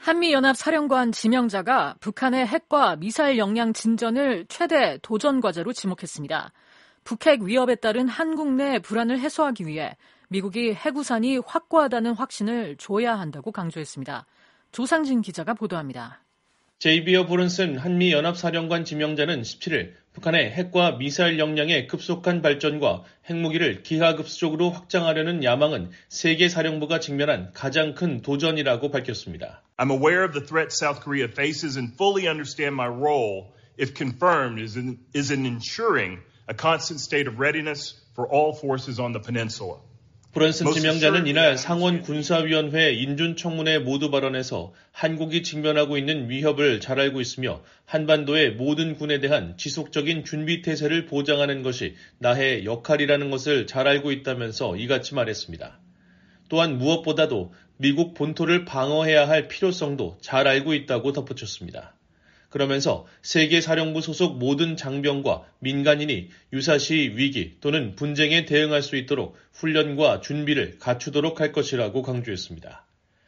한미연합사령관 지명자가 북한의 핵과 미사일 역량 진전을 최대 도전 과제로 지목했습니다. 북핵 위협에 따른 한국 내 불안을 해소하기 위해 미국이 핵우산이 확고하다는 확신을 줘야 한다고 강조했습니다. 조상진 기자가 보도합니다. 제이비어 브론슨 한미연합사령관 지명자는 17일 북한의 핵과 미사일 역량의 급속한 발전과 핵무기를 기하급수적으로 확장하려는 야망은 세계 사령부가 직면한 가장 큰 도전이라고 밝혔습니다. I'm aware of the threat South Korea faces and fully understand my role, if confirmed, is in ensuring a constant state of readiness for all forces on the peninsula. 브런슨 지명자는 이날 상원 군사위원회 인준청문회 모두 발언에서 한국이 직면하고 있는 위협을 잘 알고 있으며 한반도의 모든 군에 대한 지속적인 준비태세를 보장하는 것이 나의 역할이라는 것을 잘 알고 있다면서 이같이 말했습니다. 또한 무엇보다도 미국 본토를 방어해야 할 필요성도 잘 알고 있다고 덧붙였습니다. 그러면서 세계사령부 소속 모든 장병과 민간인이 유사시 위기 또는 분쟁에 대응할 수 있도록 훈련과 준비를 갖추도록 할 것이라고 강조했습니다.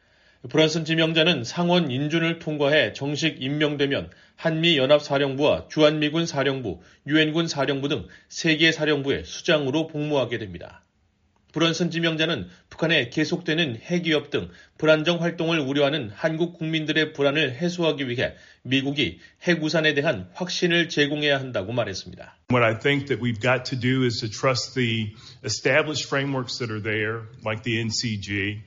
브런슨 지명자는 상원 인준을 통과해 정식 임명되면 한미연합사령부와 주한미군 사령부, 유엔군 사령부 등 세계사령부의 수장으로 복무하게 됩니다. 브런슨 지명자는 북한의 계속되는 핵위협 등 불안정 활동을 우려하는 한국 국민들의 불안을 해소하기 위해 미국이 핵우산에 대한 확신을 제공해야 한다고 말했습니다. What I think that we've got to do is to trust the established frameworks that are there, like the NCG.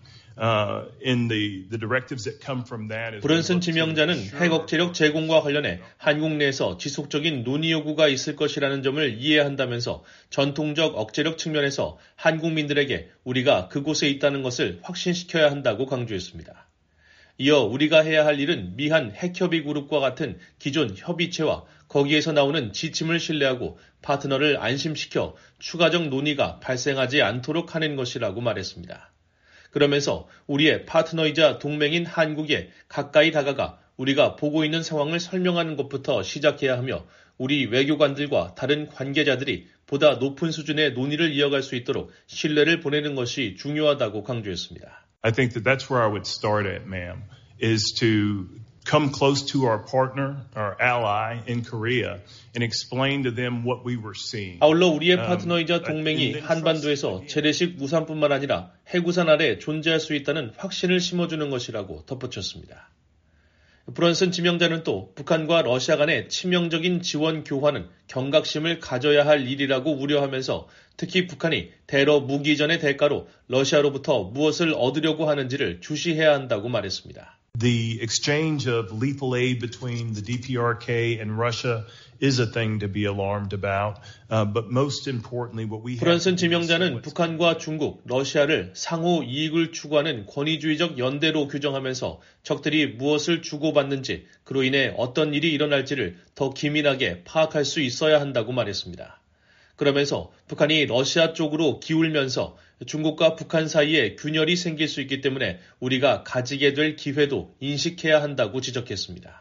In the directives that come from that. 브런슨 지명자는 핵 억제력 제공과 관련해 한국 내에서 지속적인 논의 요구가 있을 것이라는 점을 이해한다면서 전통적 억제력 측면에서 한국민들에게 우리가 그곳에 있다는 것을 확신시켜야 한다고 강조했습니다. 이어 우리가 해야 할 일은 미한 핵협의 그룹과 같은 기존 협의체와 거기에서 나오는 지침을 신뢰하고 파트너를 안심시켜 추가적 논의가 발생하지 않도록 하는 것이라고 말했습니다. 그러면서 우리의 파트너이자 동맹인 한국에 가까이 다가가 우리가 보고 있는 상황을 설명하는 것부터 시작해야 하며 우리 외교관들과 다른 관계자들이 보다 높은 수준의 논의를 이어갈 수 있도록 신뢰를 보내는 것이 중요하다고 강조했습니다. I think that's where I would start at, ma'am, is to come close to our partner, our ally in Korea, and explain to them what we were seeing. 아울러 우리의 파트너이자 동맹이 한반도에서 재래식 우산뿐만 아니라 핵우산 아래 존재할 수 있다는 확신을 심어주는 것이라고 덧붙였습니다. 브런슨 지명자는 또 북한과 러시아 간의 치명적인 지원 교환은 경각심을 가져야 할 일이라고 우려하면서 특히 북한이 테러 무기전의 대가로 러시아로부터 무엇을 얻으려고 하는지를 주시해야 한다고 말했습니다. The exchange of lethal aid between the DPRK and Russia is a thing to be alarmed about. But most importantly, what we have. 브런슨 지명자는 북한과 중국, 러시아를 상호 이익을 추구하는 권위주의적 연대로 규정하면서 적들이 무엇을 주고받는지, 그로 인해 어떤 일이 일어날지를 더 기민하게 파악할 수 있어야 한다고 말했습니다. 그러면서 북한이 러시아 쪽으로 기울면서 중국과 북한 사이에 균열이 생길 수 있기 때문에 우리가 가지게 될 기회도 인식해야 한다고 지적했습니다.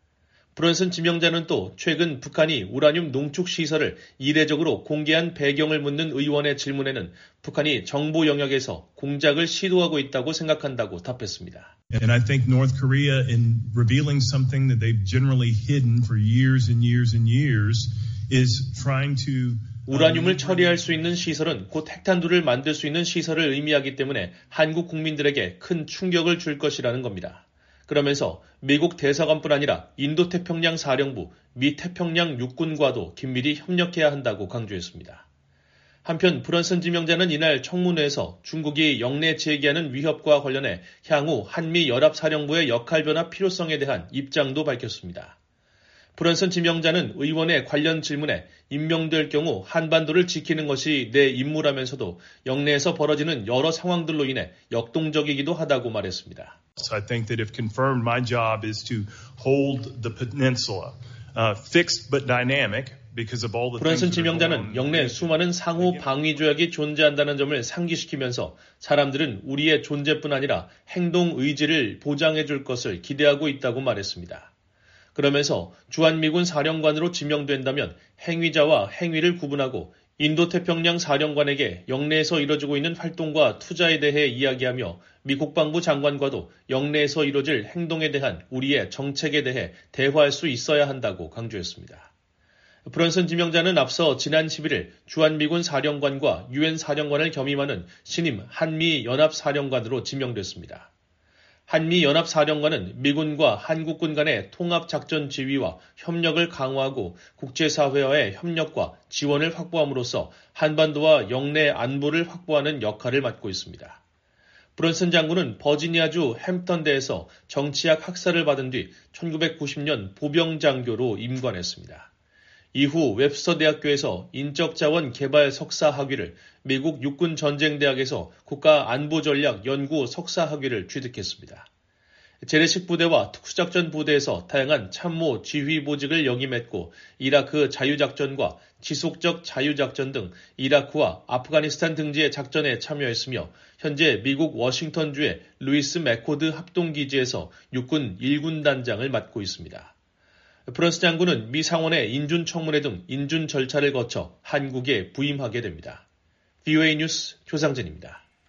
브런슨 지명자는 또 최근 북한이 우라늄 농축 시설을 이례적으로 공개한 배경을 묻는 의원의 질문에는 북한이 정보 영역에서 공작을 시도하고 있다고 생각한다고 답했습니다. And I think North Korea, in revealing something that they've generally hidden for years and years and years, is trying to 우라늄을 처리할 수 있는 시설은 곧 핵탄두를 만들 수 있는 시설을 의미하기 때문에 한국 국민들에게 큰 충격을 줄 것이라는 겁니다. 그러면서 미국 대사관뿐 아니라 인도태평양 사령부, 미 태평양 육군과도 긴밀히 협력해야 한다고 강조했습니다. 한편 브런슨 지명자는 이날 청문회에서 중국이 영내 제기하는 위협과 관련해 향후 한미 연합사령부의 역할 변화 필요성에 대한 입장도 밝혔습니다. 브런슨 지명자는 의원의 관련 질문에 임명될 경우 한반도를 지키는 것이 내 임무라면서도 영내에서 벌어지는 여러 상황들로 인해 역동적이기도 하다고 말했습니다. I think that if confirmed, my job is to hold the peninsula, fixed but dynamic. 브런슨 지명자는 영내 수많은 상호 방위 조약이 존재한다는 점을 상기시키면서 사람들은 우리의 존재뿐 아니라 행동 의지를 보장해 줄 것을 기대하고 있다고 말했습니다. 그러면서 주한미군 사령관으로 지명된다면 행위자와 행위를 구분하고 인도태평양 사령관에게 영내에서 이뤄지고 있는 활동과 투자에 대해 이야기하며 미 국방부 장관과도 영내에서 이뤄질 행동에 대한 우리의 정책에 대해 대화할 수 있어야 한다고 강조했습니다. 브런슨 지명자는 앞서 지난 11일 주한미군 사령관과 유엔 사령관을 겸임하는 신임 한미연합사령관으로 지명됐습니다. 한미연합사령관은 미군과 한국군 간의 통합작전 지휘와 협력을 강화하고 국제사회와의 협력과 지원을 확보함으로써 한반도와 영내 안보를 확보하는 역할을 맡고 있습니다. 브런슨 장군은 버지니아주 햄턴대에서 정치학 학사를 받은 뒤 1990년 보병장교로 임관했습니다. 이후 웹스터 대학교에서 인적자원 개발 석사 학위를, 미국 육군전쟁대학에서 국가안보전략 연구 석사 학위를 취득했습니다. 재래식 부대와 특수작전 부대에서 다양한 참모 지휘 보직을 역임했고 이라크 자유작전과 지속적 자유작전 등 이라크와 아프가니스탄 등지의 작전에 참여했으며 현재 미국 워싱턴주의 루이스 맥코드 합동기지에서 육군 1군단장을 맡고 있습니다. 브런슨 장군은 미 상원의 인준 청문회 등 인준 절차를 거쳐 한국에 부임하게 됩니다. VOA 뉴스 조상진입니다.